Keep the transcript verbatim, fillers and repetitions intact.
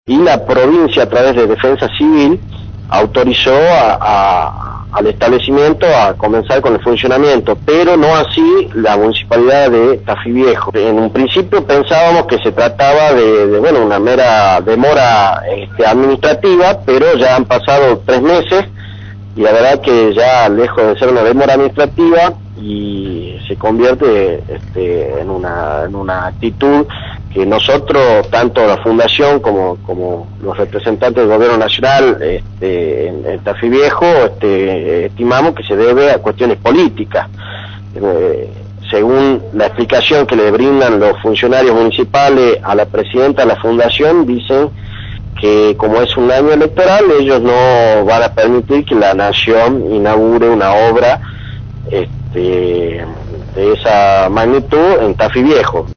y la provincia, a través de Defensa Civil, autorizó a, a, al establecimiento a comenzar con el funcionamiento, pero no así la municipalidad de Tafí Viejo. En un principio pensábamos que se trataba de, de bueno, una mera demora este, administrativa, pero ya han pasado tres meses y la verdad que ya lejos de ser una demora administrativa y se convierte este, en una en una actitud que nosotros, tanto la fundación como como los representantes del gobierno nacional este, en, en Tafí Viejo este, estimamos que se debe a cuestiones políticas. Eh, según la explicación que le brindan los funcionarios municipales a la presidenta de la fundación, dicen que como es un año electoral, ellos no van a permitir que la nación inaugure una obra este, de esa magnitud en Tafí Viejo.